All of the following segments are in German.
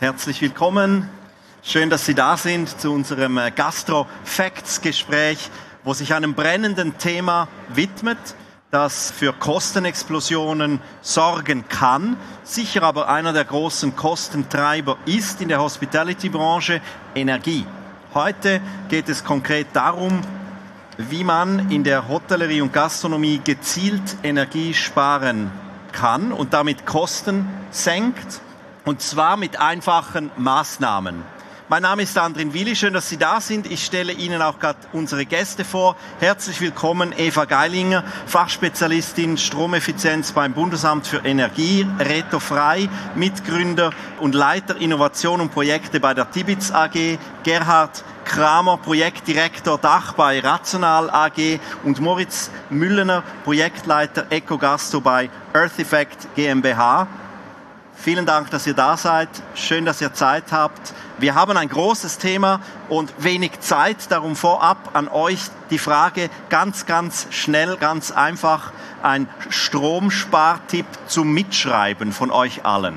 Herzlich willkommen. Schön, dass Sie da sind zu unserem Gastro-Facts-Gespräch, wo sich einem brennenden Thema widmet, das für Kostenexplosionen sorgen kann, sicher aber einer der großen Kostentreiber ist in der Hospitality-Branche: Energie. Heute geht es konkret darum, wie man in der Hotellerie und Gastronomie gezielt Energie sparen kann und damit Kosten senkt, und zwar mit einfachen Maßnahmen. Mein Name ist Andrin Willi, schön, dass Sie da sind. Ich stelle Ihnen auch gerade unsere Gäste vor. Herzlich willkommen Eva Geilinger, Fachspezialistin Stromeffizienz beim Bundesamt für Energie, Reto Frey, Mitgründer und Leiter Innovation und Projekte bei der Tibitz AG, Gerhard Kramer, Projektdirektor Dach bei Rational AG und Moritz Müllener, Projektleiter Ecogasto bei Earth Effect GmbH. Vielen Dank, dass ihr da seid. Schön, dass ihr Zeit habt. Wir haben ein großes Thema und wenig Zeit. Darum vorab an euch die Frage, ganz schnell, ganz einfach, ein Stromspartipp zum Mitschreiben von euch allen.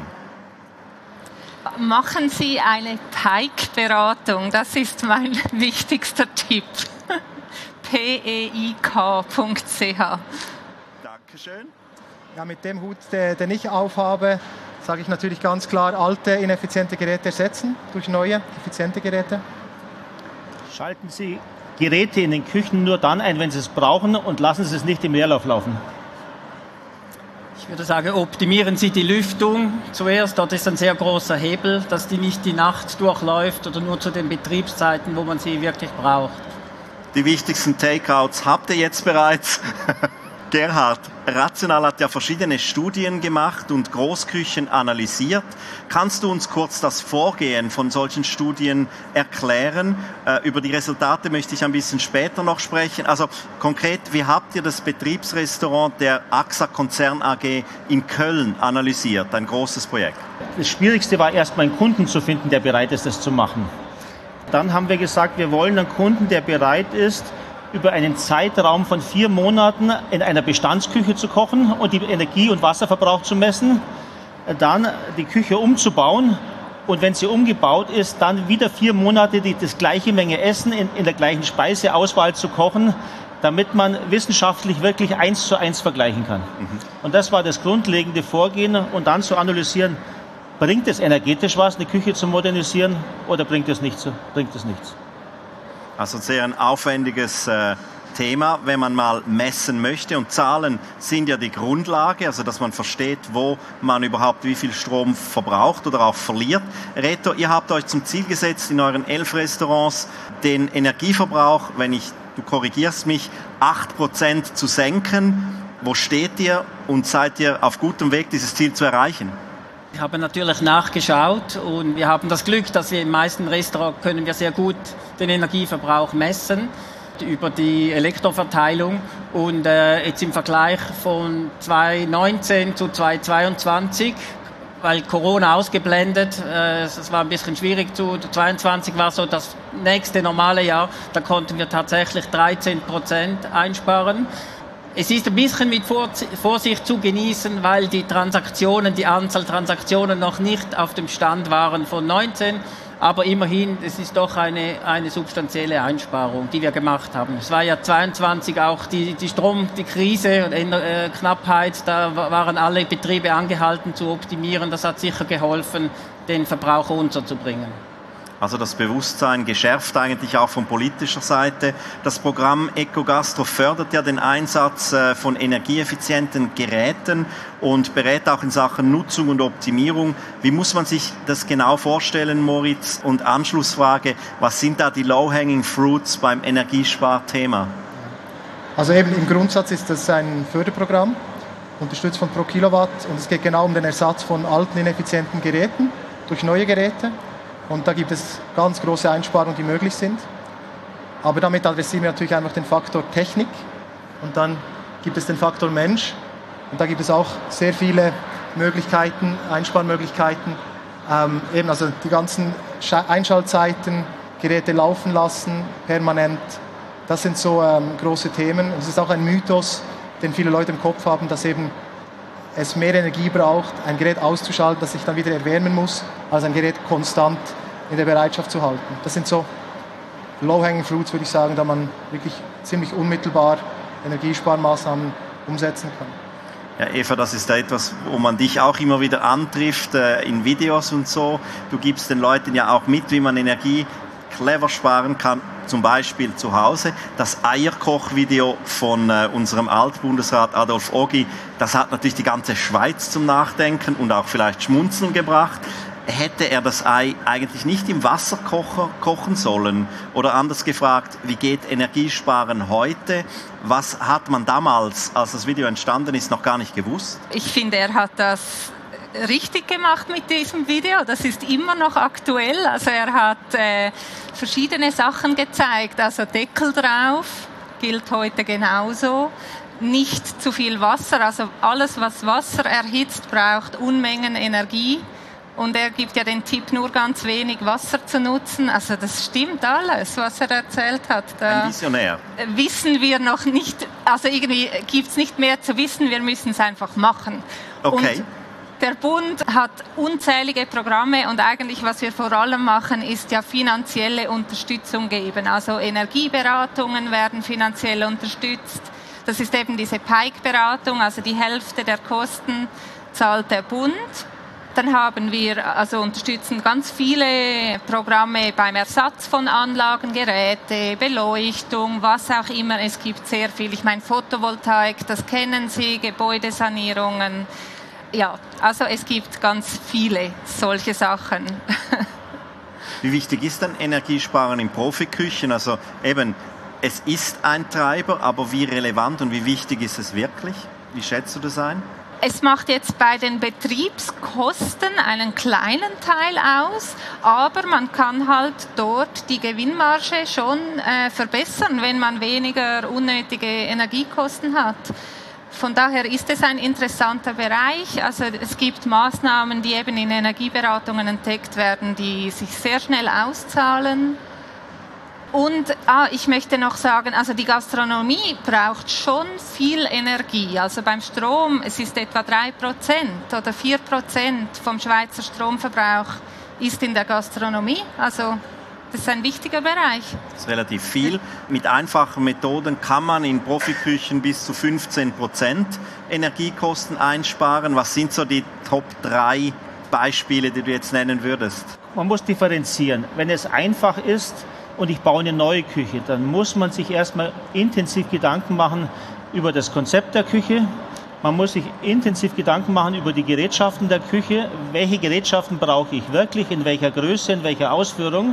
Machen Sie eine PEIK-Beratung. Das ist mein wichtigster Tipp. peik.ch. Dankeschön. Ja, mit dem Hut, den ich aufhabe, sage ich natürlich ganz klar, alte, ineffiziente Geräte ersetzen durch neue, effiziente Geräte. Schalten Sie Geräte in den Küchen nur dann ein, wenn Sie es brauchen, und lassen Sie es nicht im Leerlauf laufen. Ich würde sagen, optimieren Sie die Lüftung zuerst. Dort ist ein sehr großer Hebel, dass die nicht die Nacht durchläuft oder nur zu den Betriebszeiten, wo man sie wirklich braucht. Die wichtigsten Takeouts habt ihr jetzt bereits. Gerhard, Rational hat ja verschiedene Studien gemacht und Großküchen analysiert. Kannst du uns kurz das Vorgehen von solchen Studien erklären? Über die Resultate möchte ich ein bisschen später noch sprechen. Also konkret, wie habt ihr das Betriebsrestaurant der AXA Konzern AG in Köln analysiert? Ein großes Projekt. Das Schwierigste war erstmal einen Kunden zu finden, der bereit ist, das zu machen. Dann haben wir gesagt, wir wollen einen Kunden, der bereit ist, über einen Zeitraum von 4 Monaten in einer Bestandsküche zu kochen und die Energie- und Wasserverbrauch zu messen, dann die Küche umzubauen und wenn sie umgebaut ist, dann wieder 4 Monate das gleiche Menge Essen in der gleichen Speiseauswahl zu kochen, damit man wissenschaftlich wirklich 1:1 vergleichen kann. Und das war das grundlegende Vorgehen, und dann zu analysieren, bringt es energetisch was, eine Küche zu modernisieren, oder bringt es nichts? Also sehr ein aufwendiges Thema, wenn man mal messen möchte. Und Zahlen sind ja die Grundlage, also dass man versteht, wo man überhaupt wie viel Strom verbraucht oder auch verliert. Reto, ihr habt euch zum Ziel gesetzt, in euren 11 Restaurants den Energieverbrauch, du korrigierst mich, 8% zu senken. Wo steht ihr und seid ihr auf gutem Weg, dieses Ziel zu erreichen? Wir haben natürlich nachgeschaut und wir haben das Glück, dass wir im meisten Restaurants können wir sehr gut den Energieverbrauch messen über die Elektroverteilung, und jetzt im Vergleich von 2019 zu 2022, weil Corona ausgeblendet, es war ein bisschen schwierig, 2022 war so das nächste normale Jahr, da konnten wir tatsächlich 13% einsparen. Es ist ein bisschen mit Vorsicht zu genießen, weil die Anzahl Transaktionen noch nicht auf dem Stand waren von 19. Aber immerhin, es ist doch eine substanzielle Einsparung, die wir gemacht haben. Es war ja 22 auch die Krise und Knappheit, da waren alle Betriebe angehalten zu optimieren. Das hat sicher geholfen, den Verbrauch runterzubringen. Also das Bewusstsein geschärft eigentlich auch von politischer Seite. Das Programm Ecogastro fördert ja den Einsatz von energieeffizienten Geräten und berät auch in Sachen Nutzung und Optimierung. Wie muss man sich das genau vorstellen, Moritz? Und Anschlussfrage, was sind da die Low-Hanging Fruits beim Energiesparthema? Also eben im Grundsatz ist das ein Förderprogramm, unterstützt von pro Kilowatt, und es geht genau um den Ersatz von alten, ineffizienten Geräten durch neue Geräte. Und da gibt es ganz große Einsparungen, die möglich sind. Aber damit adressieren wir natürlich einfach den Faktor Technik. Und dann gibt es den Faktor Mensch. Und da gibt es auch sehr viele Möglichkeiten, Einsparmöglichkeiten. Eben also die ganzen Einschaltzeiten, Geräte laufen lassen, permanent. Das sind so große Themen. Und es ist auch ein Mythos, den viele Leute im Kopf haben, dass eben es mehr Energie braucht, ein Gerät auszuschalten, das sich dann wieder erwärmen muss, als ein Gerät konstant in der Bereitschaft zu halten. Das sind so low-hanging fruits, würde ich sagen, da man wirklich ziemlich unmittelbar Energiesparmaßnahmen umsetzen kann. Ja, Eva, das ist etwas, wo man dich auch immer wieder antrifft, in Videos und so. Du gibst den Leuten ja auch mit, wie man Energie clever sparen kann, zum Beispiel zu Hause. Das Eierkochvideo von unserem Altbundesrat Adolf Ogi, das hat natürlich die ganze Schweiz zum Nachdenken und auch vielleicht Schmunzeln gebracht. Hätte er das Ei eigentlich nicht im Wasserkocher kochen sollen? Oder anders gefragt, wie geht Energiesparen heute? Was hat man damals, als das Video entstanden ist, noch gar nicht gewusst? Ich finde, er hat das richtig gemacht mit diesem Video. Das ist immer noch aktuell. Also er hat verschiedene Sachen gezeigt. Also Deckel drauf, gilt heute genauso. Nicht zu viel Wasser. Also alles, was Wasser erhitzt, braucht Unmengen Energie. Und er gibt ja den Tipp, nur ganz wenig Wasser zu nutzen. Also das stimmt alles, was er erzählt hat. Da ein Visionär. Wissen wir noch nicht, also irgendwie gibt es nicht mehr zu wissen, wir müssen es einfach machen. Okay. Und der Bund hat unzählige Programme und eigentlich, was wir vor allem machen, ist ja finanzielle Unterstützung geben. Also Energieberatungen werden finanziell unterstützt. Das ist eben diese PEIK-Beratung, also die Hälfte der Kosten zahlt der Bund. Dann haben wir, also unterstützen ganz viele Programme beim Ersatz von Anlagen, Geräte, Beleuchtung, was auch immer. Es gibt sehr viel. Ich meine, Photovoltaik, das kennen Sie, Gebäudesanierungen. Ja, also es gibt ganz viele solche Sachen. Wie wichtig ist denn Energiesparen in Profiküchen? Also eben, es ist ein Treiber, aber wie relevant und wie wichtig ist es wirklich? Wie schätzt du das ein? Es macht jetzt bei den Betriebskosten einen kleinen Teil aus, aber man kann halt dort die Gewinnmarge schon verbessern, wenn man weniger unnötige Energiekosten hat. Von daher ist es ein interessanter Bereich. Also es gibt Maßnahmen, die eben in Energieberatungen entdeckt werden, die sich sehr schnell auszahlen. Und ich möchte noch sagen, also die Gastronomie braucht schon viel Energie. Also beim Strom, es ist etwa 3% oder 4% vom Schweizer Stromverbrauch ist in der Gastronomie. Also das ist ein wichtiger Bereich. Das ist relativ viel. Mit einfachen Methoden kann man in Profiküchen bis zu 15% Energiekosten einsparen. Was sind so die Top 3 Beispiele, die du jetzt nennen würdest? Man muss differenzieren. Wenn es einfach ist und ich baue eine neue Küche, dann muss man sich erstmal intensiv Gedanken machen über das Konzept der Küche. Man muss sich intensiv Gedanken machen über die Gerätschaften der Küche. Welche Gerätschaften brauche ich wirklich, in welcher Größe, in welcher Ausführung?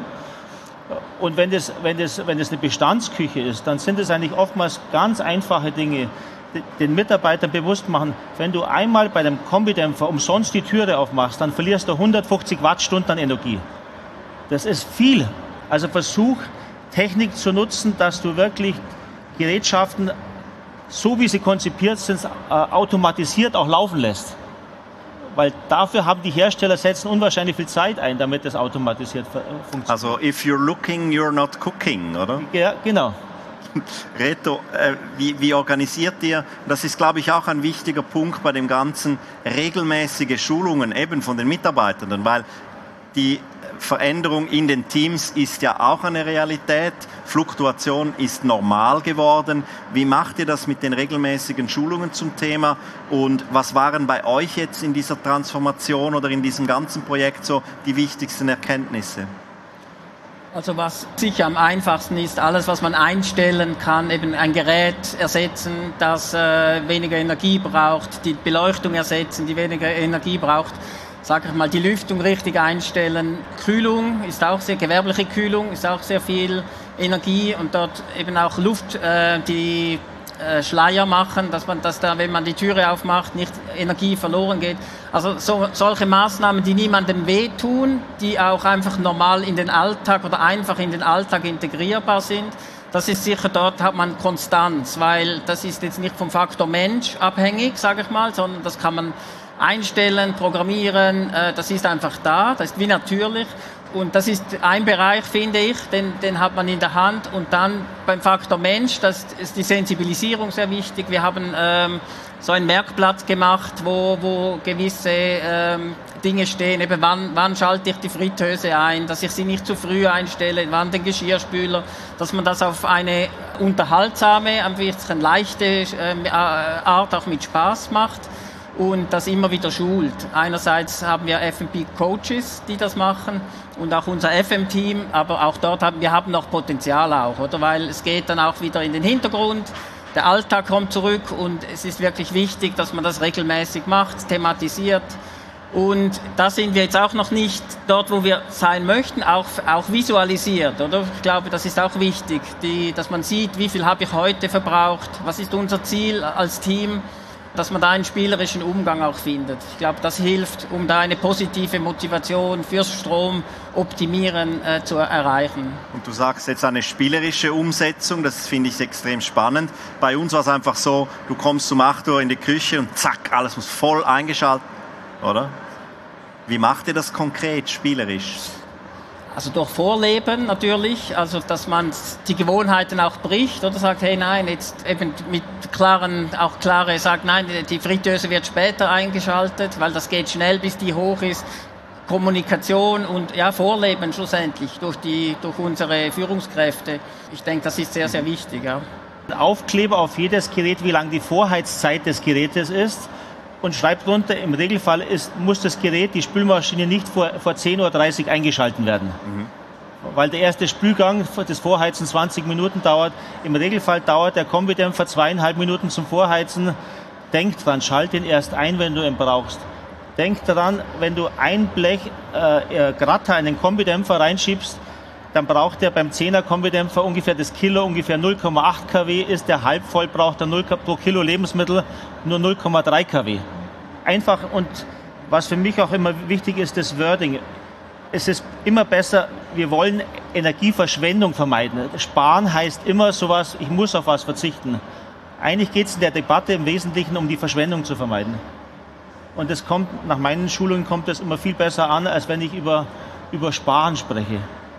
Und wenn das eine Bestandsküche ist, dann sind es eigentlich oftmals ganz einfache Dinge. Den Mitarbeitern bewusst machen, wenn du einmal bei einem Kombidämpfer umsonst die Türe aufmachst, dann verlierst du 150 Wattstunden an Energie. Das ist viel. Also versuch, Technik zu nutzen, dass du wirklich Gerätschaften, so wie sie konzipiert sind, automatisiert auch laufen lässt. Weil dafür haben die Hersteller setzen unwahrscheinlich viel Zeit ein, damit das automatisiert funktioniert. Also, if you're looking, you're not cooking, oder? Ja, genau. Reto, wie organisiert ihr, das ist, glaube ich, auch ein wichtiger Punkt bei dem Ganzen, regelmäßige Schulungen eben von den Mitarbeitern, weil die Veränderung in den Teams ist ja auch eine Realität. Fluktuation ist normal geworden. Wie macht ihr das mit den regelmäßigen Schulungen zum Thema? Und was waren bei euch jetzt in dieser Transformation oder in diesem ganzen Projekt so die wichtigsten Erkenntnisse? Also was sicher am einfachsten ist, alles was man einstellen kann, eben ein Gerät ersetzen, das weniger Energie braucht, die Beleuchtung ersetzen, die weniger Energie braucht. Sag ich mal, die Lüftung richtig einstellen. Kühlung ist auch sehr, gewerbliche Kühlung ist auch sehr viel Energie und dort eben auch Luft, die Schleier machen, dass da, wenn man die Türe aufmacht, nicht Energie verloren geht. Also solche Maßnahmen, die niemandem wehtun, die auch einfach normal in den Alltag oder einfach in den Alltag integrierbar sind. Das ist sicher, dort hat man Konstanz, weil das ist jetzt nicht vom Faktor Mensch abhängig, sage ich mal, sondern das kann man einstellen, programmieren, das ist einfach da, das ist wie natürlich. Und das ist ein Bereich, finde ich, den hat man in der Hand. Und dann beim Faktor Mensch, das ist die Sensibilisierung sehr wichtig. Wir haben so ein Merkblatt gemacht, wo gewisse Dinge stehen, eben wann schalte ich die Fritteuse ein, dass ich sie nicht zu früh einstelle, wann den Geschirrspüler, dass man das auf eine unterhaltsame, ein bisschen leichte Art auch mit Spaß macht und das immer wieder schult. Einerseits haben wir F&P-Coaches, die das machen und auch unser FM-Team, aber auch dort haben wir noch Potenzial auch, oder? Weil es geht dann auch wieder in den Hintergrund, der Alltag kommt zurück und es ist wirklich wichtig, dass man das regelmäßig macht, thematisiert. Und da sind wir jetzt auch noch nicht dort, wo wir sein möchten, auch visualisiert, oder? Ich glaube, das ist auch wichtig, dass man sieht, wie viel habe ich heute verbraucht, was ist unser Ziel als Team, dass man da einen spielerischen Umgang auch findet. Ich glaube, das hilft, um da eine positive Motivation fürs Stromoptimieren zu erreichen. Und du sagst jetzt eine spielerische Umsetzung, das finde ich extrem spannend. Bei uns war es einfach so, du kommst um 8 Uhr in die Küche und zack, alles muss voll eingeschaltet, oder? Wie macht ihr das konkret, spielerisch? Also durch Vorleben natürlich, also dass man die Gewohnheiten auch bricht oder sagt, hey nein, jetzt eben mit klare sagt, nein, die Fritteuse wird später eingeschaltet, weil das geht schnell, bis die hoch ist. Kommunikation und ja, Vorleben schlussendlich durch unsere Führungskräfte. Ich denke, das ist sehr, sehr wichtig. Ja. Aufkleber auf jedes Gerät, wie lang die Vorheizzeit des Gerätes ist. Und schreibt runter, im Regelfall muss das Gerät, die Spülmaschine, nicht vor 10.30 Uhr eingeschalten werden. Weil der erste Spülgang des Vorheizen 20 Minuten dauert. Im Regelfall dauert der Kombidämpfer 2,5 Minuten zum Vorheizen. Denk dran, schalte ihn erst ein, wenn du ihn brauchst. Denk daran, wenn du ein Blech Gratter in den Kombidämpfer reinschiebst, dann braucht er beim 10er Kombidämpfer ungefähr das Kilo, ungefähr 0,8 kW. Ist der halb voll, braucht er pro Kilo Lebensmittel nur 0,3 kW. Einfach, und was für mich auch immer wichtig ist, das Wording. Es ist immer besser, wir wollen Energieverschwendung vermeiden. Sparen heißt immer sowas, ich muss auf was verzichten. Eigentlich geht es in der Debatte im Wesentlichen um die Verschwendung zu vermeiden. Und das kommt, nach meinen Schulungen kommt das immer viel besser an, als wenn ich über Sparen spreche.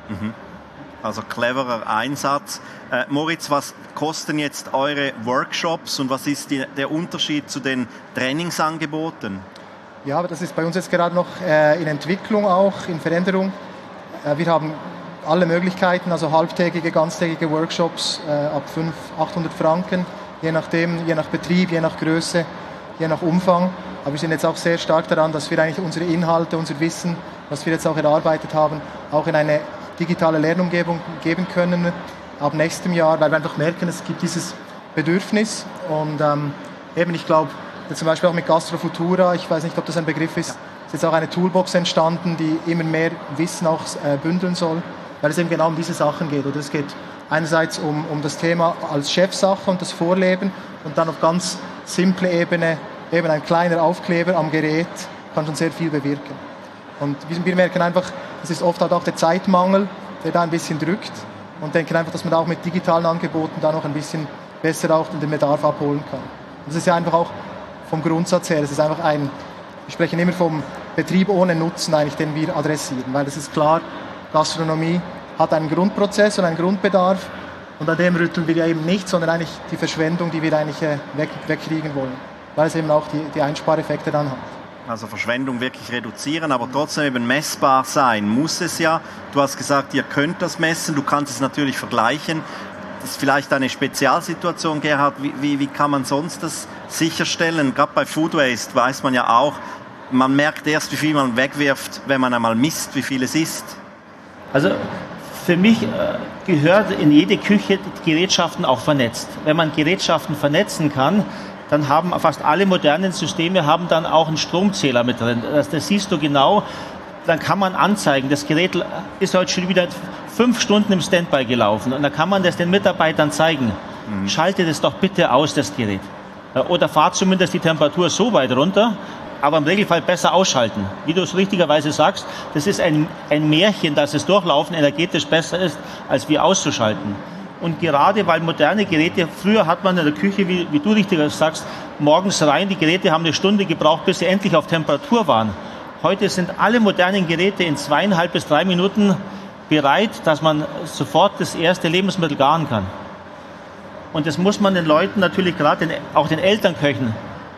Also cleverer Einsatz. Moritz, was kosten jetzt eure Workshops und was ist der Unterschied zu den Trainingsangeboten? Ja, aber das ist bei uns jetzt gerade noch in Entwicklung auch, in Veränderung. Wir haben alle Möglichkeiten, also halbtägige, ganztägige Workshops ab 500-800 Franken, je nachdem, je nach Betrieb, je nach Größe, je nach Umfang. Aber wir sind jetzt auch sehr stark daran, dass wir eigentlich unsere Inhalte, unser Wissen, was wir jetzt auch erarbeitet haben, auch in eine digitale Lernumgebung geben können ab nächstem Jahr, weil wir einfach merken, es gibt dieses Bedürfnis und eben, ich glaube, zum Beispiel auch mit Gastrofutura, ich weiß nicht, ob das ein Begriff ist, ist jetzt auch eine Toolbox entstanden, die immer mehr Wissen auch bündeln soll, weil es eben genau um diese Sachen geht. Oder es geht einerseits um das Thema als Chefsache und das Vorleben und dann auf ganz simple Ebene, eben ein kleiner Aufkleber am Gerät kann schon sehr viel bewirken. Und wir merken einfach, es ist oft halt auch der Zeitmangel, der da ein bisschen drückt und denken einfach, dass man da auch mit digitalen Angeboten da noch ein bisschen besser auch den Bedarf abholen kann. Und das ist ja einfach auch vom Grundsatz her, es ist einfach wir sprechen immer vom Betrieb ohne Nutzen eigentlich, den wir adressieren, weil es ist klar, Gastronomie hat einen Grundprozess und einen Grundbedarf und an dem rütteln wir ja eben nicht, sondern eigentlich die Verschwendung, die wir eigentlich wegkriegen wollen, weil es eben auch die Einspareffekte dann hat. Also Verschwendung wirklich reduzieren, aber trotzdem eben messbar sein muss es ja. Du hast gesagt, ihr könnt das messen, du kannst es natürlich vergleichen. Das ist vielleicht eine Spezialsituation, Gerhard. Wie kann man sonst das sicherstellen? Gerade bei Food Waste weiß man ja auch, man merkt erst, wie viel man wegwirft, wenn man einmal misst, wie viel es ist. Also für mich gehört in jede Küche Gerätschaften auch vernetzt. Wenn man Gerätschaften vernetzen kann, dann haben fast alle modernen Systeme haben dann auch einen Stromzähler mit drin. Das siehst du genau. Dann kann man anzeigen, das Gerät ist heute schon wieder 5 Stunden im Standby gelaufen. Und dann kann man das den Mitarbeitern zeigen. Schalte das doch bitte aus, das Gerät. Oder fahrt zumindest die Temperatur so weit runter, aber im Regelfall besser ausschalten. Wie du es richtigerweise sagst, das ist ein Märchen, dass das Durchlaufen energetisch besser ist, als wir auszuschalten. Und gerade weil moderne Geräte, früher hat man in der Küche, wie du richtig sagst, morgens rein, die Geräte haben eine Stunde gebraucht, bis sie endlich auf Temperatur waren. Heute sind alle modernen Geräte in 2,5 bis 3 Minuten bereit, dass man sofort das erste Lebensmittel garen kann. Und das muss man den Leuten natürlich, gerade auch den Elternköchen,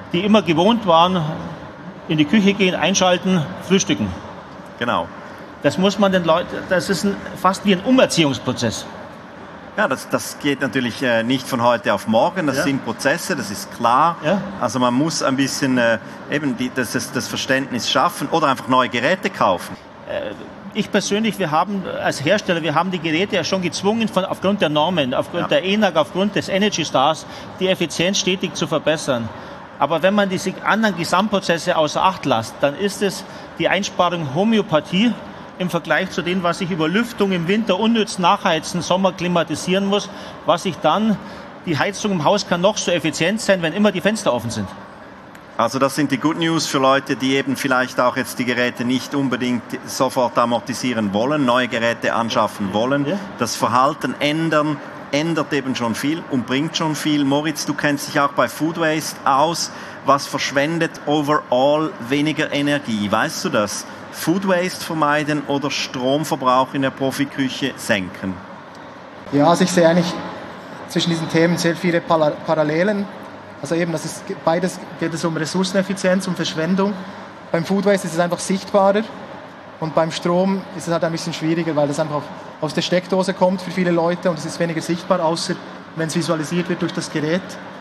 die immer gewohnt waren, in die Küche gehen, einschalten, frühstücken. Genau. Das muss man den Leuten, das ist fast wie ein Umerziehungsprozess. Ja, das geht natürlich nicht von heute auf morgen, das sind Prozesse, das ist klar. Ja. Also man muss ein bisschen das Verständnis schaffen oder einfach neue Geräte kaufen. Ich persönlich, wir haben als Hersteller, wir haben die Geräte ja schon gezwungen, aufgrund der Normen, aufgrund der ENAG, aufgrund des Energy Stars, die Effizienz stetig zu verbessern. Aber wenn man diese anderen Gesamtprozesse außer Acht lässt, dann ist es die Einsparung Homöopathie im Vergleich zu dem, was ich über Lüftung im Winter unnütz nachheizen, Sommer klimatisieren muss, die Heizung im Haus kann noch so effizient sein, wenn immer die Fenster offen sind. Also das sind die Good News für Leute, die eben vielleicht auch jetzt die Geräte nicht unbedingt sofort amortisieren wollen, neue Geräte anschaffen wollen. Ja. Das Verhalten ändert eben schon viel und bringt schon viel. Moritz, du kennst dich auch bei Food Waste aus. Was verschwendet overall weniger Energie? Weißt du das? Food Waste vermeiden oder Stromverbrauch in der Profiküche senken? Ja, also ich sehe eigentlich zwischen diesen Themen sehr viele Parallelen. Also eben, beides geht es um Ressourceneffizienz, um Verschwendung. Beim Food Waste ist es einfach sichtbarer und beim Strom ist es halt ein bisschen schwieriger, weil das einfach aus der Steckdose kommt für viele Leute und es ist weniger sichtbar, außer wenn es visualisiert wird durch das Gerät.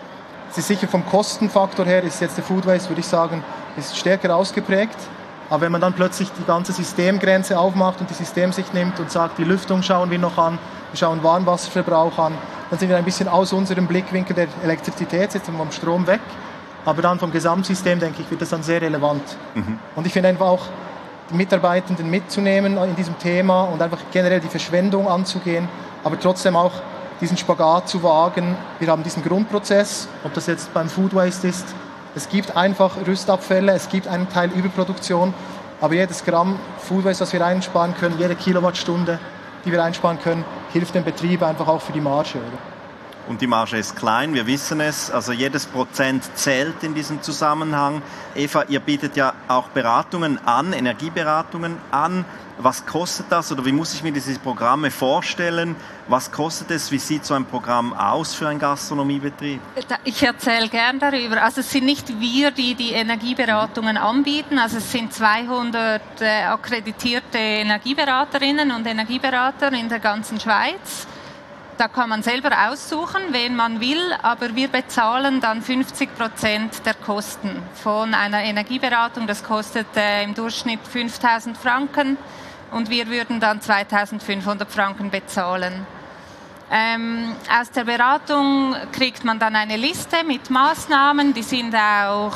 Es ist sicher vom Kostenfaktor her, ist jetzt der Food Waste, würde ich sagen, ist stärker ausgeprägt. Aber wenn man dann plötzlich die ganze Systemgrenze aufmacht und die Systemsicht nimmt und sagt, die Lüftung schauen wir noch an, wir schauen Warmwasserverbrauch an, dann sind wir ein bisschen aus unserem Blickwinkel der Elektrizität, jetzt vom Strom weg. Aber dann vom Gesamtsystem, denke ich, wird das dann sehr relevant. Mhm. Und ich finde einfach auch, die Mitarbeitenden mitzunehmen in diesem Thema und einfach generell die Verschwendung anzugehen, aber trotzdem auch diesen Spagat zu wagen. Wir haben diesen Grundprozess, ob das jetzt beim Food Waste ist, es gibt einfach Rüstabfälle, es gibt einen Teil Überproduktion, aber jedes Gramm Food Waste, was wir einsparen können, jede Kilowattstunde, die wir einsparen können, hilft dem Betrieb einfach auch für die Marge. Oder? Und die Marge ist klein, wir wissen es, also jedes Prozent zählt in diesem Zusammenhang. Eva, ihr bietet ja auch Beratungen an, Energieberatungen an. Was kostet das oder wie muss ich mir diese Programme vorstellen? Was kostet es? Wie sieht so ein Programm aus für einen Gastronomiebetrieb? Ich erzähle gern darüber. Also es sind nicht wir, die die Energieberatungen anbieten. Also es sind 200 akkreditierte Energieberaterinnen und Energieberater in der ganzen Schweiz. Da kann man selber aussuchen, wen man will, aber wir bezahlen dann 50% der Kosten von einer Energieberatung. Das kostet im Durchschnitt 5.000 Franken und wir würden dann 2.500 Franken bezahlen. Aus der Beratung kriegt man dann eine Liste mit Maßnahmen, die sind auch,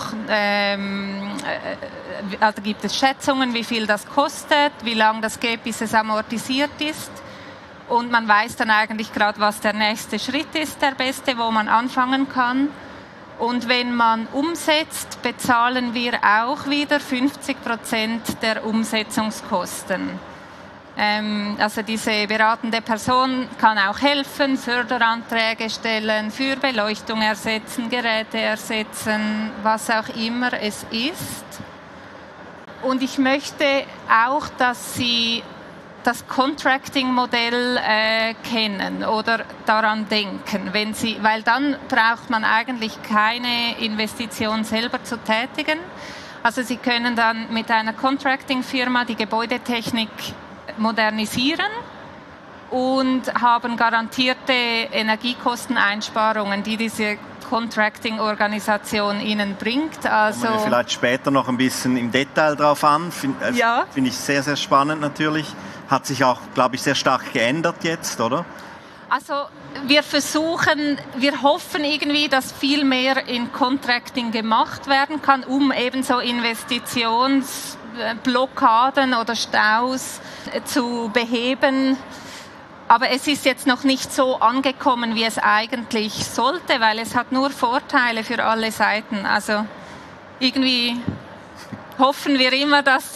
also gibt es Schätzungen, wie viel das kostet, wie lange das geht, bis es amortisiert ist. Und man weiß dann eigentlich gerade, was der nächste Schritt ist, der beste, wo man anfangen kann. Und wenn man umsetzt, bezahlen wir auch wieder 50% der Umsetzungskosten. Also diese beratende Person kann auch helfen, Förderanträge stellen, für Beleuchtung ersetzen, Geräte ersetzen, was auch immer es ist. Und ich möchte auch, dass Sie das Contracting-Modell kennen oder daran denken, weil dann braucht man eigentlich keine Investition selber zu tätigen. Also Sie können dann mit einer Contracting-Firma die Gebäudetechnik modernisieren und haben garantierte Energiekosteneinsparungen, die diese Contracting-Organisation Ihnen bringt. Also kommen wir vielleicht später noch ein bisschen im Detail drauf an. Finde ich sehr, sehr spannend natürlich. Hat sich auch, glaube ich, sehr stark geändert jetzt, oder? Also wir hoffen irgendwie, dass viel mehr in Contracting gemacht werden kann, um eben so Investitionsblockaden oder Staus zu beheben. Aber es ist jetzt noch nicht so angekommen, wie es eigentlich sollte, weil es hat nur Vorteile für alle Seiten. Also irgendwie hoffen wir immer, dass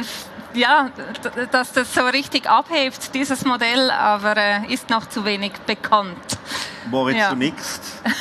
dass das so richtig abhebt, dieses Modell, aber ist noch zu wenig bekannt. Moritz, du nickst.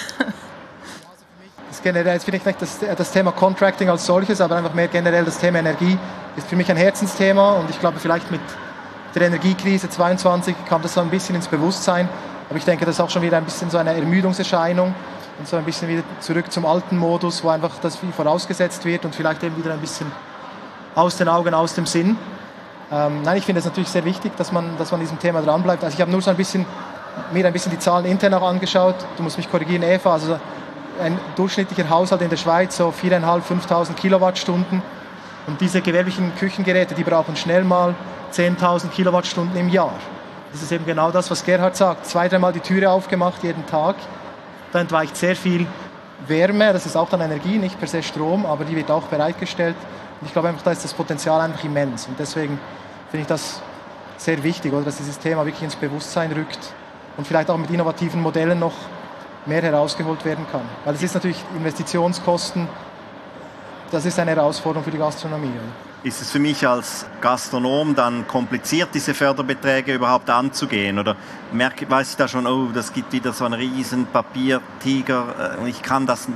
Das generell ist vielleicht nicht das Thema Contracting als solches, aber einfach mehr generell das Thema Energie ist für mich ein Herzensthema und ich glaube vielleicht mit der Energiekrise 22 kam das so ein bisschen ins Bewusstsein, aber ich denke, das ist auch schon wieder ein bisschen so eine Ermüdungserscheinung und so ein bisschen wieder zurück zum alten Modus, wo einfach das viel vorausgesetzt wird und vielleicht eben wieder ein bisschen aus den Augen, aus dem Sinn. Nein, ich finde es natürlich sehr wichtig, dass man diesem Thema dranbleibt. Also ich habe nur so mir ein bisschen die Zahlen intern auch angeschaut. Du musst mich korrigieren, Eva. Also ein durchschnittlicher Haushalt in der Schweiz, so 4.500, 5.000 Kilowattstunden. Und diese gewerblichen Küchengeräte, die brauchen schnell mal 10.000 Kilowattstunden im Jahr. Das ist eben genau das, was Gerhard sagt. 2-3 Mal die Türe aufgemacht jeden Tag. Da entweicht sehr viel Wärme. Das ist auch dann Energie, nicht per se Strom, aber die wird auch bereitgestellt. Und ich glaube einfach, da ist das Potenzial einfach immens. Und deswegen finde ich das sehr wichtig, oder, dass dieses Thema wirklich ins Bewusstsein rückt und vielleicht auch mit innovativen Modellen noch mehr herausgeholt werden kann. Weil es ist natürlich Investitionskosten, das ist eine Herausforderung für die Gastronomie. Oder? Ist es für mich als Gastronom dann kompliziert, diese Förderbeträge überhaupt anzugehen? Oder weiß ich da schon, oh, das gibt wieder so einen riesen Papiertiger und ich kann das...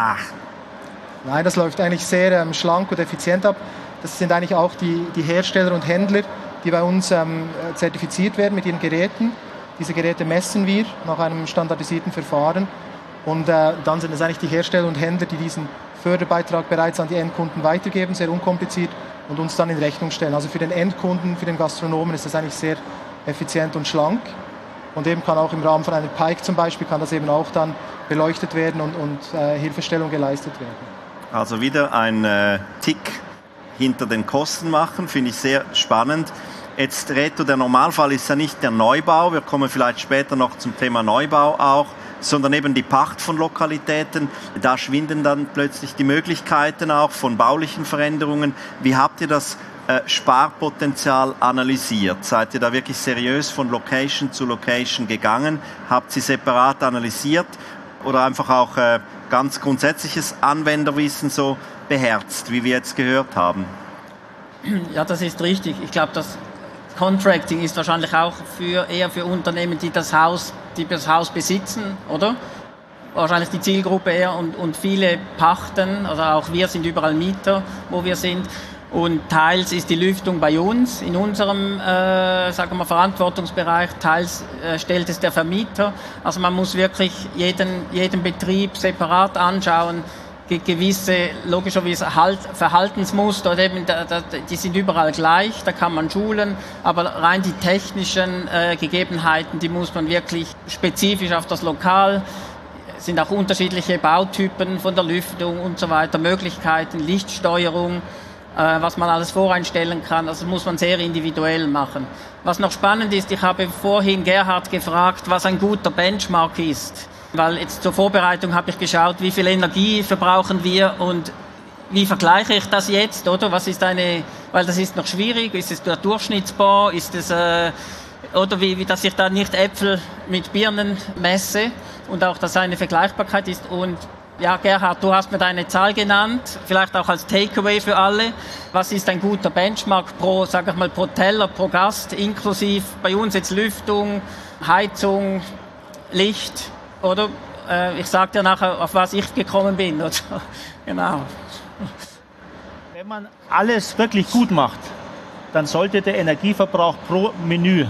Nein, das läuft eigentlich sehr schlank und effizient ab. Das sind eigentlich auch die Hersteller und Händler, die bei uns zertifiziert werden mit ihren Geräten. Diese Geräte messen wir nach einem standardisierten Verfahren. Und dann sind es eigentlich die Hersteller und Händler, die diesen Förderbeitrag bereits an die Endkunden weitergeben, sehr unkompliziert, und uns dann in Rechnung stellen. Also für den Endkunden, für den Gastronomen ist das eigentlich sehr effizient und schlank. Und eben kann auch im Rahmen von einer Pike zum Beispiel, kann das eben auch dann beleuchtet werden und Hilfestellung geleistet werden. Also wieder ein Tick hinter den Kosten machen, finde ich sehr spannend. Jetzt, Reto, der Normalfall ist ja nicht der Neubau, wir kommen vielleicht später noch zum Thema Neubau auch, sondern eben die Pacht von Lokalitäten. Da schwinden dann plötzlich die Möglichkeiten auch von baulichen Veränderungen. Wie habt ihr das Sparpotenzial analysiert? Seid ihr da wirklich seriös von Location zu Location gegangen? Habt sie separat analysiert oder einfach auch ganz grundsätzliches Anwenderwissen so beherzt, wie wir jetzt gehört haben? Ja, das ist richtig. Ich glaube, das Contracting ist wahrscheinlich auch eher für Unternehmen, die das Haus besitzen, oder? Wahrscheinlich die Zielgruppe eher und viele pachten, also auch wir sind überall Mieter, wo wir sind. Und teils ist die Lüftung bei uns, in unserem sagen wir, Verantwortungsbereich, teils stellt es der Vermieter. Also man muss wirklich jeden Betrieb separat anschauen. Gewisse, logischerweise Verhaltensmuster, oder eben, die sind überall gleich, da kann man schulen, aber rein die technischen Gegebenheiten, die muss man wirklich spezifisch auf das Lokal, sind auch unterschiedliche Bautypen von der Lüftung und so weiter, Möglichkeiten, Lichtsteuerung, was man alles voreinstellen kann, also muss man sehr individuell machen. Was noch spannend ist, ich habe vorhin Gerhard gefragt, was ein guter Benchmark ist. Weil jetzt zur Vorbereitung habe ich geschaut, wie viel Energie verbrauchen wir und wie vergleiche ich das jetzt, oder? Was ist weil das ist noch schwierig, ist es der Durchschnittsbau, ist es, oder wie, dass ich da nicht Äpfel mit Birnen messe und auch, dass eine Vergleichbarkeit ist. Und ja, Gerhard, du hast mir deine Zahl genannt, vielleicht auch als Takeaway für alle. Was ist ein guter Benchmark pro Teller, pro Gast, inklusive bei uns jetzt Lüftung, Heizung, Licht? Oder ich sage dir nachher, auf was ich gekommen bin. Oder? Genau. Wenn man alles wirklich gut macht, dann sollte der Energieverbrauch pro Menü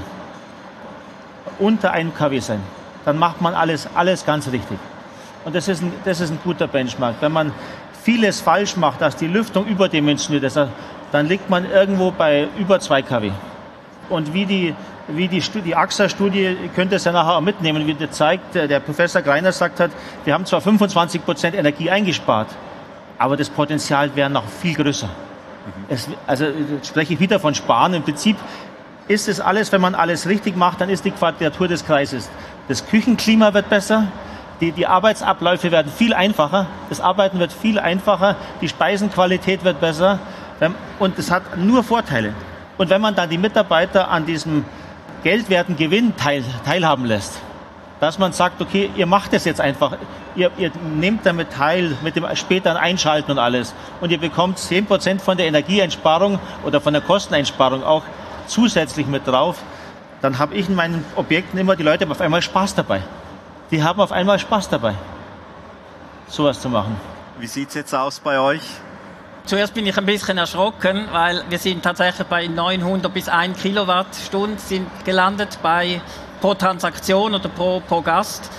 unter 1 kW sein. Dann macht man alles ganz richtig. Und das ist ein guter Benchmark. Wenn man vieles falsch macht, dass die Lüftung überdimensioniert ist, dann liegt man irgendwo bei über 2 kW. Und wie die AXA-Studie, ihr könnt es ja nachher auch mitnehmen, wie das zeigt, der Professor Greiner sagt hat, wir haben zwar 25% Energie eingespart, aber das Potenzial wäre noch viel größer. Also spreche ich wieder von Sparen. Im Prinzip ist es alles, wenn man alles richtig macht, dann ist die Quadratur des Kreises. Das Küchenklima wird besser, die Arbeitsabläufe werden viel einfacher, das Arbeiten wird viel einfacher, die Speisenqualität wird besser und es hat nur Vorteile. Und wenn man dann die Mitarbeiter an diesem geldwerten Gewinn teilhaben lässt, dass man sagt, okay, ihr macht es jetzt einfach, ihr nehmt damit teil, mit dem späteren Einschalten und alles, und ihr bekommt 10% von der Energieeinsparung oder von der Kosteneinsparung auch zusätzlich mit drauf, dann habe ich in meinen Objekten immer, die Leute haben auf einmal Spaß dabei. Die haben auf einmal Spaß dabei, sowas zu machen. Wie sieht es jetzt aus bei euch? Zuerst bin ich ein bisschen erschrocken, weil wir sind tatsächlich bei 900 bis 1 Kilowattstunde sind gelandet pro Transaktion oder pro Gast.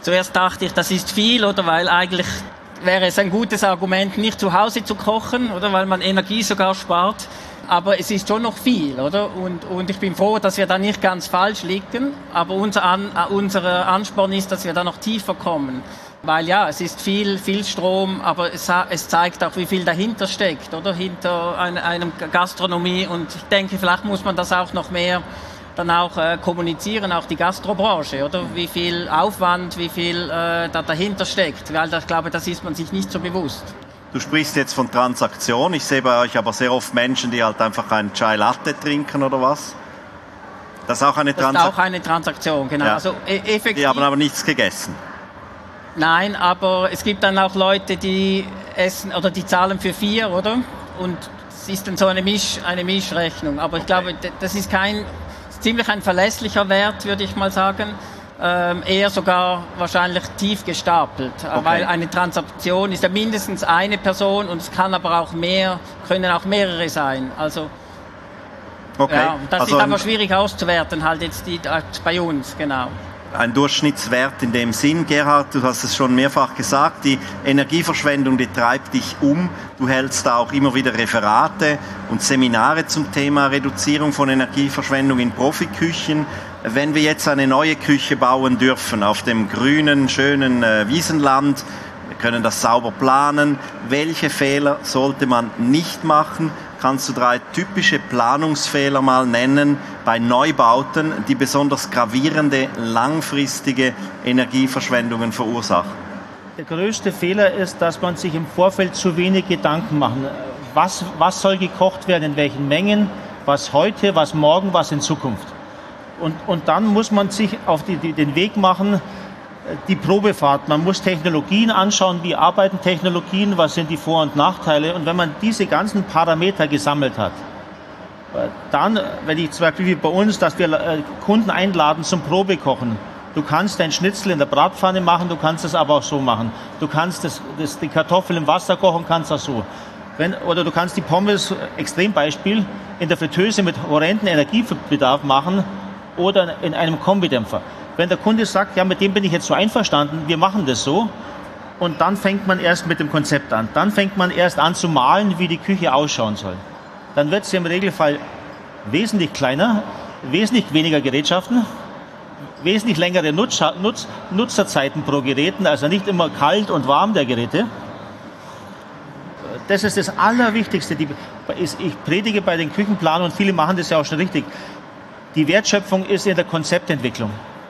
Zuerst dachte ich, das ist viel, oder, weil eigentlich wäre es ein gutes Argument, nicht zu Hause zu kochen, oder, weil man Energie sogar spart. Aber es ist schon noch viel, oder? Und ich bin froh, dass wir da nicht ganz falsch liegen. Aber unser Ansporn ist, dass wir da noch tiefer kommen. Weil ja, es ist viel Strom, aber es zeigt auch, wie viel dahinter steckt, oder? Hinter einem Gastronomie. Und ich denke, vielleicht muss man das auch noch mehr dann auch kommunizieren, auch die Gastrobranche, oder? Wie viel Aufwand, wie viel da dahinter steckt. Weil ich glaube, das ist man sich nicht so bewusst. Du sprichst jetzt von Transaktion. Ich sehe bei euch aber sehr oft Menschen, die halt einfach einen Chai Latte trinken oder was. Das ist auch eine Transaktion? Das ist auch eine Transaktion, genau. Ja. Also, effektiv, die haben aber nichts gegessen? Nein, aber es gibt dann auch Leute, die essen oder die zahlen für 4, oder? Und es ist dann so eine Mischrechnung. Aber ich glaube, das ist ziemlich ein verlässlicher Wert, würde ich mal sagen. Eher sogar wahrscheinlich tief gestapelt, weil eine Transaktion ist ja mindestens eine Person und es kann aber auch können auch mehrere sein. Also ja, das ist aber schwierig auszuwerten, halt jetzt bei uns, genau. Ein Durchschnittswert in dem Sinn. Gerhard, du hast es schon mehrfach gesagt, die Energieverschwendung, die treibt dich um. Du hältst da auch immer wieder Referate und Seminare zum Thema Reduzierung von Energieverschwendung in Profiküchen. Wenn wir jetzt eine neue Küche bauen dürfen auf dem grünen, schönen Wiesenland, wir können das sauber planen. Welche Fehler sollte man nicht machen? Kannst du 3 typische Planungsfehler mal nennen bei Neubauten, die besonders gravierende, langfristige Energieverschwendungen verursachen? Der größte Fehler ist, dass man sich im Vorfeld zu wenig Gedanken macht. Was soll gekocht werden, in welchen Mengen, was heute, was morgen, was in Zukunft. Und dann muss man sich auf den Weg machen, die Probefahrt. Man muss Technologien anschauen, wie arbeiten Technologien, was sind die Vor- und Nachteile. Und wenn man diese ganzen Parameter gesammelt hat, dann, wenn ich zum Beispiel wie bei uns, dass wir Kunden einladen zum Probekochen. Du kannst dein Schnitzel in der Bratpfanne machen, du kannst es aber auch so machen. Du kannst die Kartoffeln im Wasser kochen, kannst das so. Oder du kannst die Pommes, Extrembeispiel, in der Fritteuse mit horrendem Energiebedarf machen oder in einem Kombidämpfer. Wenn der Kunde sagt, ja, mit dem bin ich jetzt so einverstanden, wir machen das so, und dann fängt man erst mit dem Konzept an. Dann fängt man erst an zu malen, wie die Küche ausschauen soll. Dann wird sie im Regelfall wesentlich kleiner, wesentlich weniger Gerätschaften, wesentlich längere Nutzerzeiten pro Geräten, also nicht immer kalt und warm der Geräte. Das ist das Allerwichtigste. Ich predige bei den Küchenplanern, und viele machen das ja auch schon richtig. Die Wertschöpfung ist in der Konzeptentwicklung.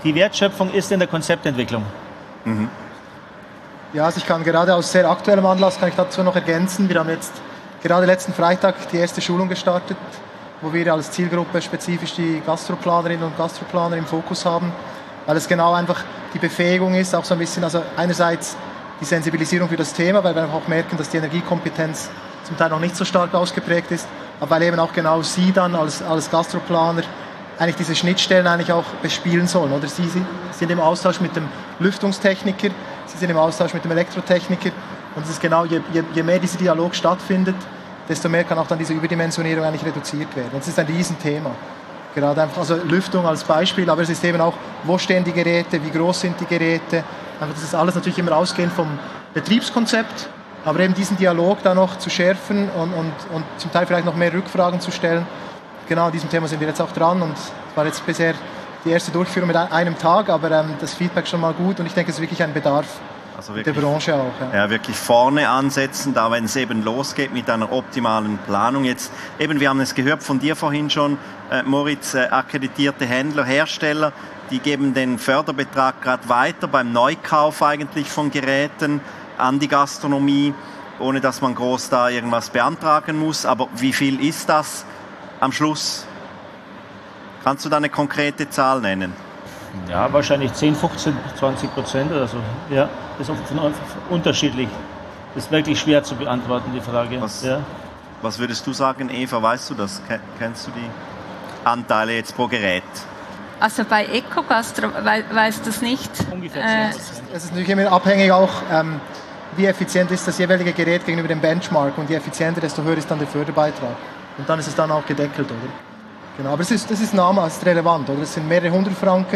Mhm. Ja, also ich kann gerade aus sehr aktuellem Anlass, kann ich dazu noch ergänzen, wir haben jetzt gerade letzten Freitag die erste Schulung gestartet, wo wir als Zielgruppe spezifisch die Gastroplanerinnen und Gastroplaner im Fokus haben, weil es genau einfach die Befähigung ist, auch so ein bisschen, also einerseits die Sensibilisierung für das Thema, weil wir einfach auch merken, dass die Energiekompetenz zum Teil noch nicht so stark ausgeprägt ist, aber weil eben auch genau Sie dann als Gastroplaner eigentlich diese Schnittstellen eigentlich auch bespielen sollen. Oder Sie sind im Austausch mit dem Lüftungstechniker, Sie sind im Austausch mit dem Elektrotechniker, und es ist genau, je mehr dieser Dialog stattfindet, desto mehr kann auch dann diese Überdimensionierung eigentlich reduziert werden. Und das ist ein Riesenthema. Gerade einfach, also Lüftung als Beispiel, aber es ist eben auch, wo stehen die Geräte, wie groß sind die Geräte. Einfach, das ist alles natürlich immer ausgehend vom Betriebskonzept, aber eben diesen Dialog da noch zu schärfen und zum Teil vielleicht noch mehr Rückfragen zu stellen. Genau an diesem Thema sind wir jetzt auch dran, und es war jetzt bisher die erste Durchführung mit einem Tag, aber das Feedback schon mal gut, und ich denke, es ist wirklich ein Bedarf also wirklich, der Branche auch. Ja, wirklich vorne ansetzen, da wenn es eben losgeht mit einer optimalen Planung. Jetzt eben, wir haben es gehört von dir vorhin schon, Moritz, akkreditierte Händler, Hersteller, die geben den Förderbetrag gerade weiter beim Neukauf eigentlich von Geräten an die Gastronomie, ohne dass man groß da irgendwas beantragen muss. Aber wie viel ist das am Schluss? Kannst du da eine konkrete Zahl nennen? Ja, wahrscheinlich 10, 15, 20% oder so. Ja, das ist unterschiedlich. Das ist wirklich schwer zu beantworten, die Frage. Was würdest du sagen, Eva? Weißt du das? Kennst du die Anteile jetzt pro Gerät? Also bei Ecogastro weiß das nicht. Ungefähr 10%. Es ist natürlich immer abhängig auch, wie effizient ist das jeweilige Gerät gegenüber dem Benchmark. Und je effizienter, desto höher ist dann der Förderbeitrag. Und dann ist es dann auch gedeckelt, oder? Genau, aber das ist relevant, oder? Es sind mehrere 100 Franken,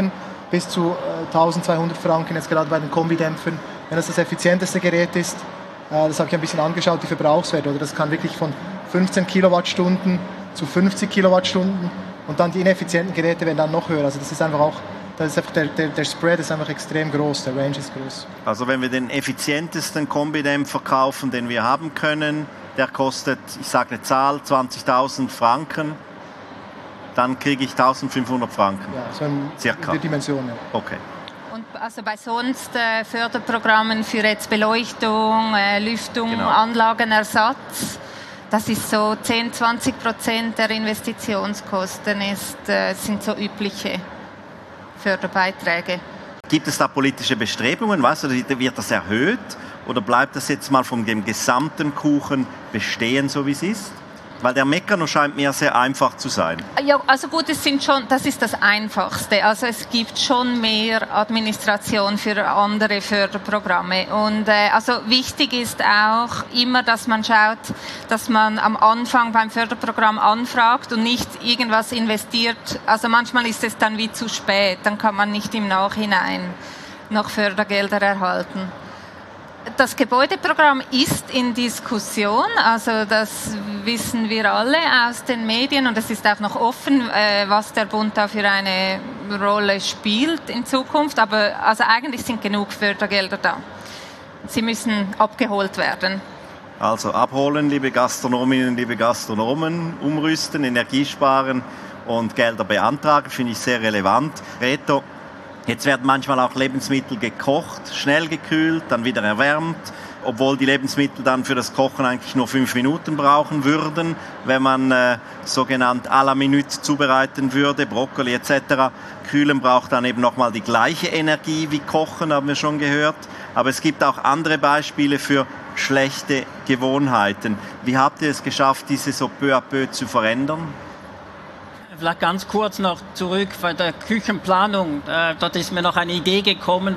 bis zu 1200 Franken, jetzt gerade bei den Kombidämpfern. Wenn das effizienteste Gerät ist, das habe ich ein bisschen angeschaut, die Verbrauchswerte, oder das kann wirklich von 15 Kilowattstunden zu 50 Kilowattstunden und dann die ineffizienten Geräte werden dann noch höher. Also das ist einfach auch, der Spread ist einfach extrem groß, der Range ist groß. Also wenn wir den effizientesten Kombidämpfer kaufen, den wir haben können, der kostet, ich sage eine Zahl, 20.000 Franken, dann kriege ich 1.500 Franken. Ja, so in circa. Der Dimension. Ja. Okay. Und also bei sonst Förderprogrammen für jetzt Beleuchtung, Lüftung, genau. Anlagenersatz, das ist so 10-20% der Investitionskosten sind so übliche Förderbeiträge. Gibt es da politische Bestrebungen? Weißt du, wird das erhöht oder bleibt das jetzt mal von dem gesamten Kuchen bestehen, so wie es ist? Weil der Meccano scheint mir sehr einfach zu sein. Ja, also gut, das ist das Einfachste. Also es gibt schon mehr Administration für andere Förderprogramme. Und also wichtig ist auch immer, dass man schaut, dass man am Anfang beim Förderprogramm anfragt und nicht irgendwas investiert. Also manchmal ist es dann wie zu spät, dann kann man nicht im Nachhinein noch Fördergelder erhalten. Das Gebäudeprogramm ist in Diskussion, also das wissen wir alle aus den Medien und es ist auch noch offen, was der Bund da für eine Rolle spielt in Zukunft, aber also eigentlich sind genug Fördergelder da. Sie müssen abgeholt werden. Also abholen, liebe Gastronominnen, liebe Gastronomen, umrüsten, Energie sparen und Gelder beantragen, finde ich sehr relevant. Reto, jetzt werden manchmal auch Lebensmittel gekocht, schnell gekühlt, dann wieder erwärmt, obwohl die Lebensmittel dann für das Kochen eigentlich nur 5 Minuten brauchen würden, wenn man sogenannt à la minute zubereiten würde, Brokkoli etc. Kühlen braucht dann eben nochmal die gleiche Energie wie Kochen, haben wir schon gehört. Aber es gibt auch andere Beispiele für schlechte Gewohnheiten. Wie habt ihr es geschafft, diese so peu à peu zu verändern? Vielleicht ganz kurz noch zurück bei der Küchenplanung. Dort ist mir noch eine Idee gekommen,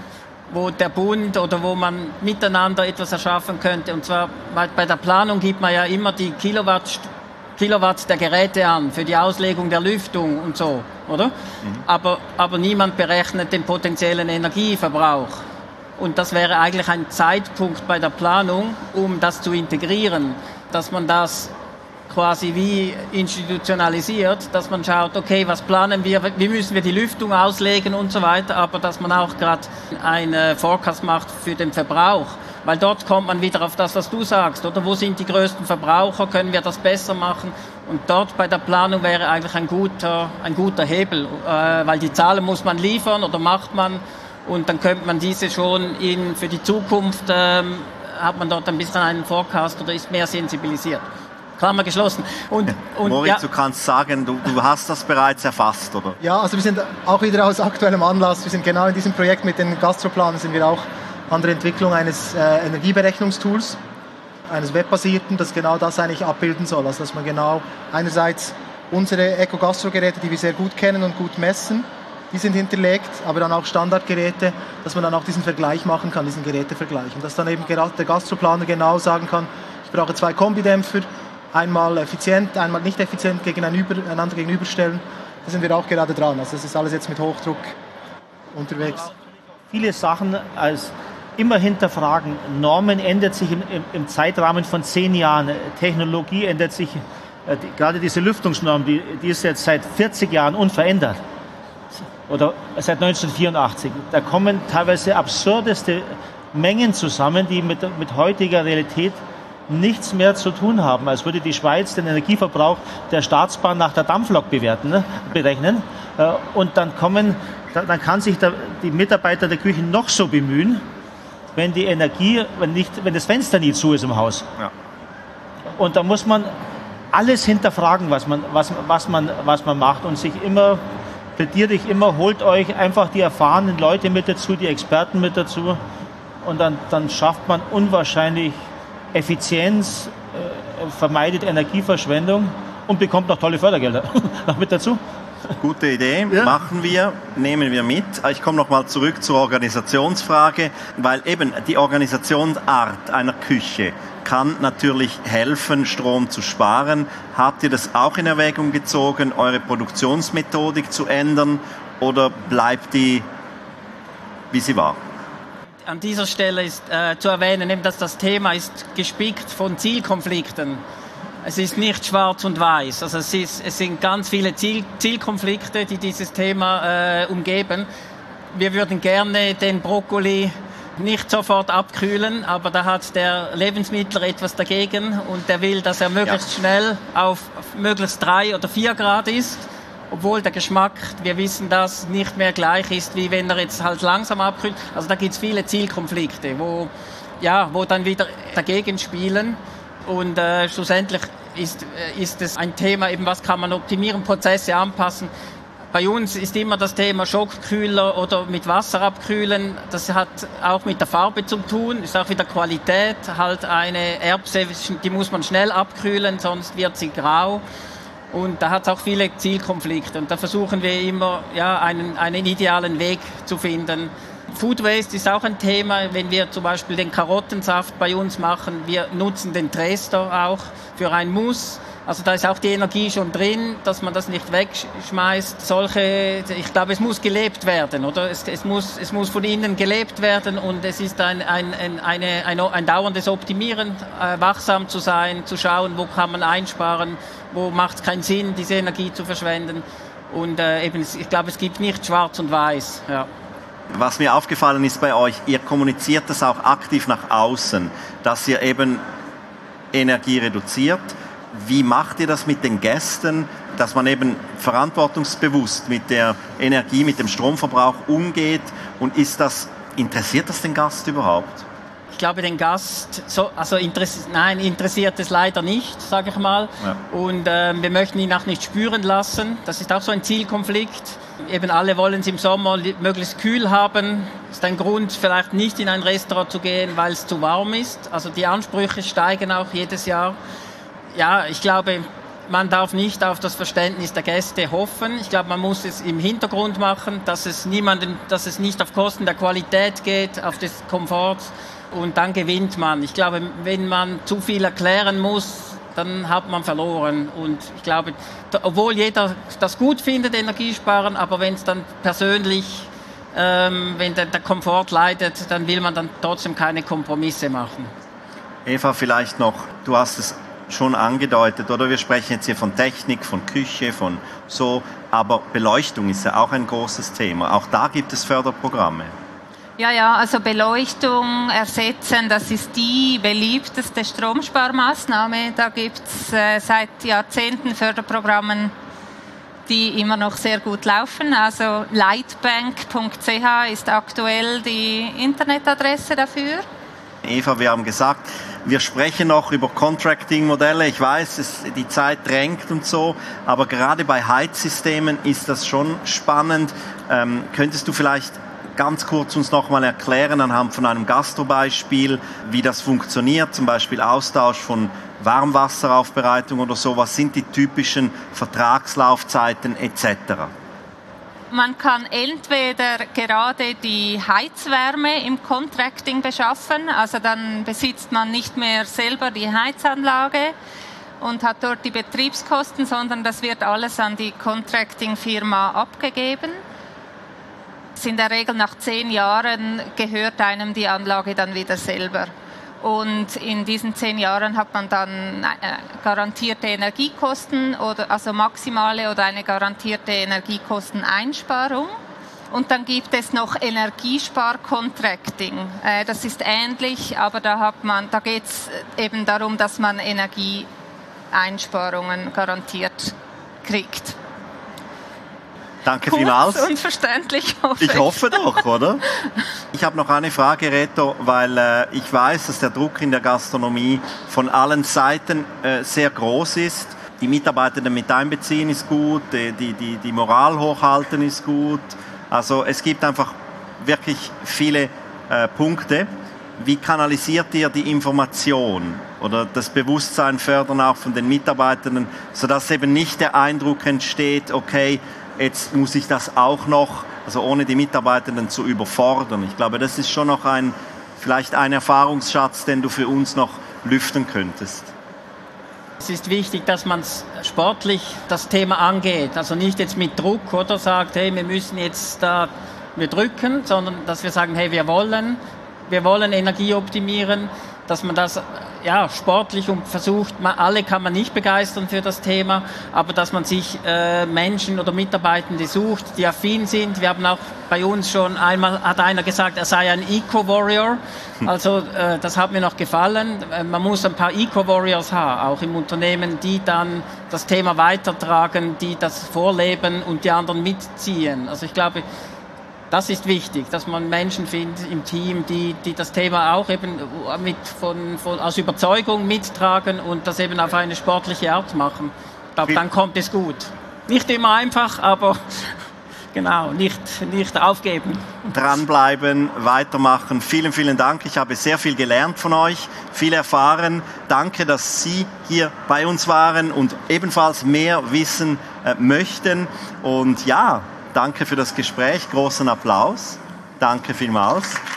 wo der Bund oder wo man miteinander etwas erschaffen könnte. Und zwar bei der Planung gibt man ja immer die Kilowatt der Geräte an für die Auslegung der Lüftung und so, oder? Aber niemand berechnet den potenziellen Energieverbrauch. Und das wäre eigentlich ein Zeitpunkt bei der Planung, um das zu integrieren, dass man das quasi wie institutionalisiert, dass man schaut, okay, was planen wir, wie müssen wir die Lüftung auslegen und so weiter, aber dass man auch gerade einen Forecast macht für den Verbrauch, weil dort kommt man wieder auf das, was du sagst, oder wo sind die größten Verbraucher, können wir das besser machen und dort bei der Planung wäre eigentlich ein guter Hebel, weil die Zahlen muss man liefern oder macht man und dann könnte man diese schon für die Zukunft, hat man dort ein bisschen einen Forecast oder ist mehr sensibilisiert. Klammer geschlossen. Und Moritz, ja. du kannst sagen, du hast das bereits erfasst, oder? Ja, also wir sind auch wieder aus aktuellem Anlass, wir sind genau in diesem Projekt mit den Gastroplanern, sind wir auch an der Entwicklung eines Energieberechnungstools, eines webbasierten, das genau das eigentlich abbilden soll. Also dass man genau einerseits unsere Eco-Gastro-Geräte, die wir sehr gut kennen und gut messen, die sind hinterlegt, aber dann auch Standardgeräte, dass man dann auch diesen Vergleich machen kann, diesen Gerätevergleich. Und dass dann eben gerade der Gastroplaner genau sagen kann, ich brauche 2 Kombidämpfer, einmal effizient, einmal nicht effizient einander gegenüberstellen. Da sind wir auch gerade dran. Also das ist alles jetzt mit Hochdruck unterwegs. Viele Sachen als immer hinterfragen. Normen ändert sich im Zeitrahmen von 10 Jahren. Technologie ändert sich. Gerade diese Lüftungsnorm, die ist jetzt seit 40 Jahren unverändert. Oder seit 1984. Da kommen teilweise absurdeste Mengen zusammen, die mit heutiger Realität nichts mehr zu tun haben, als würde die Schweiz den Energieverbrauch der Staatsbahn nach der Dampflok berechnen. Und dann kann sich die Mitarbeiter der Küche noch so bemühen, wenn die Energie, wenn das Fenster nie zu ist im Haus. Ja. Und da muss man alles hinterfragen, was man macht und plädiere ich immer, holt euch einfach die erfahrenen Leute mit dazu, die Experten mit dazu und dann schafft man unwahrscheinlich Effizienz, vermeidet Energieverschwendung und bekommt noch tolle Fördergelder noch mit dazu. Gute Idee, ja. Machen wir, nehmen wir mit. Ich komme noch mal zurück zur Organisationsfrage, weil eben die Organisationsart einer Küche kann natürlich helfen, Strom zu sparen. Habt ihr das auch in Erwägung gezogen, eure Produktionsmethodik zu ändern oder bleibt die, wie sie war? An dieser Stelle ist zu erwähnen, dass das Thema ist gespickt von Zielkonflikten. Es ist nicht schwarz und weiß. Also es sind ganz viele Zielkonflikte, die dieses Thema umgeben. Wir würden gerne den Brokkoli nicht sofort abkühlen, aber da hat der Lebensmittler etwas dagegen und der will, dass er möglichst schnell auf möglichst 3 oder 4 Grad ist, obwohl der Geschmack, wir wissen das, nicht mehr gleich ist, wie wenn er jetzt halt langsam abkühlt. Also da gibt es viele Zielkonflikte, wo dann wieder dagegen spielen und schlussendlich ist es ein Thema, eben was kann man optimieren, Prozesse anpassen. Bei uns ist immer das Thema Schockkühler oder mit Wasser abkühlen. Das hat auch mit der Farbe zu tun, ist auch wieder Qualität. Halt eine Erbse, die muss man schnell abkühlen, sonst wird sie grau. Und da hat es auch viele Zielkonflikte. Und da versuchen wir immer, einen idealen Weg zu finden. Food Waste ist auch ein Thema, wenn wir zum Beispiel den Karottensaft bei uns machen. Wir nutzen den Trester auch für ein Mousse. Also da ist auch die Energie schon drin, dass man das nicht wegschmeißt. Ich glaube, es muss gelebt werden, oder? Es muss von innen gelebt werden und es ist ein dauerndes Optimieren, wachsam zu sein, zu schauen, wo kann man einsparen, wo macht es keinen Sinn, diese Energie zu verschwenden. Und ich glaube, es gibt nicht schwarz und weiß. Ja. Was mir aufgefallen ist bei euch, ihr kommuniziert das auch aktiv nach außen, dass ihr eben Energie reduziert. Wie macht ihr das mit den Gästen, dass man eben verantwortungsbewusst mit der Energie, mit dem Stromverbrauch umgeht? Und interessiert das den Gast überhaupt? Ich glaube, den Gast interessiert es leider nicht, sage ich mal. Ja. Und wir möchten ihn auch nicht spüren lassen. Das ist auch so ein Zielkonflikt. Eben alle wollen es im Sommer möglichst kühl haben. Das ist ein Grund, vielleicht nicht in ein Restaurant zu gehen, weil es zu warm ist. Also die Ansprüche steigen auch jedes Jahr. Ja, ich glaube, man darf nicht auf das Verständnis der Gäste hoffen. Ich glaube, man muss es im Hintergrund machen, dass es nicht auf Kosten der Qualität geht, auf des Komforts. Und dann gewinnt man. Ich glaube, wenn man zu viel erklären muss, dann hat man verloren. Und ich glaube, obwohl jeder das gut findet, Energiesparen, aber wenn es dann persönlich, wenn der Komfort leidet, dann will man dann trotzdem keine Kompromisse machen. Eva, vielleicht noch, du hast es schon angedeutet, oder? Wir sprechen jetzt hier von Technik, von Küche, von so, aber Beleuchtung ist ja auch ein großes Thema. Auch da gibt es Förderprogramme. Ja, also Beleuchtung ersetzen, das ist die beliebteste Stromsparmaßnahme. Da gibt es seit Jahrzehnten Förderprogramme, die immer noch sehr gut laufen. Also lightbank.ch ist aktuell die Internetadresse dafür. Eva, wir haben gesagt, wir sprechen noch über Contracting-Modelle. Ich weiß, die Zeit drängt und so, aber gerade bei Heizsystemen ist das schon spannend. Könntest du vielleicht ganz kurz uns noch mal erklären, anhand von einem Gastrobeispiel, wie das funktioniert, zum Beispiel Austausch von Warmwasseraufbereitung oder so. Was sind die typischen Vertragslaufzeiten etc.? Man kann entweder gerade die Heizwärme im Contracting beschaffen, also dann besitzt man nicht mehr selber die Heizanlage und hat dort die Betriebskosten, sondern das wird alles an die Contracting-Firma abgegeben. In der Regel nach 10 Jahren gehört einem die Anlage dann wieder selber. Und in diesen 10 Jahren hat man dann garantierte Energiekosten, also maximale oder eine garantierte Energiekosteneinsparung. Und dann gibt es noch Energiespar-Contracting. Das ist ähnlich, aber da geht es eben darum, dass man Energieeinsparungen garantiert kriegt. Danke vielmals. Unverständlich, hoffe ich. Ich hoffe doch, oder? Ich habe noch eine Frage, Reto, weil ich weiß, dass der Druck in der Gastronomie von allen Seiten sehr groß ist. Die Mitarbeitenden mit einbeziehen ist gut, die Moral hochhalten ist gut. Also es gibt einfach wirklich viele Punkte. Wie kanalisiert ihr die Information oder das Bewusstsein fördern auch von den Mitarbeitenden, sodass eben nicht der Eindruck entsteht, okay, jetzt muss ich das auch noch, also ohne die Mitarbeitenden zu überfordern. Ich glaube, das ist schon noch vielleicht ein Erfahrungsschatz, den du für uns noch lüften könntest. Es ist wichtig, dass man sportlich das Thema angeht. Also nicht jetzt mit Druck oder sagt, hey, wir müssen jetzt wir drücken, sondern dass wir sagen, hey, wir wollen Energie optimieren, dass man das sportlich und versucht, alle kann man nicht begeistern für das Thema, aber dass man sich Menschen oder Mitarbeitende sucht, die affin sind. Wir haben auch bei uns schon einmal, hat einer gesagt, er sei ein Eco-Warrior. Also das hat mir noch gefallen. Man muss ein paar Eco-Warriors haben, auch im Unternehmen, die dann das Thema weitertragen, die das vorleben und die anderen mitziehen. Also ich glaube, das ist wichtig, dass man Menschen findet im Team, die das Thema auch eben aus Überzeugung mittragen und das eben auf eine sportliche Art machen. Ich glaube, dann kommt es gut. Nicht immer einfach, aber genau, nicht aufgeben. Dranbleiben, weitermachen. Vielen, vielen Dank. Ich habe sehr viel gelernt von euch, viel erfahren. Danke, dass Sie hier bei uns waren und ebenfalls mehr wissen möchten. Und ja, danke für das Gespräch. Großen Applaus. Danke vielmals.